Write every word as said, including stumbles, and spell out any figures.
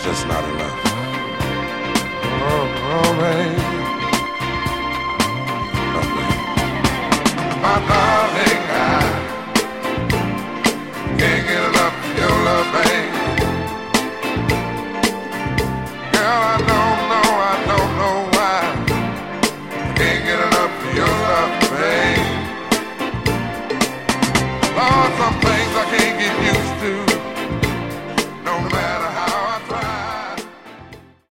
just not enough. Oh, oh baby. Oh, baby. My darling, I can't get enough of your love, baby. Girl, I don't know, I don't know why. Can't get enough of your love, baby. Lord, some things I can't get used to.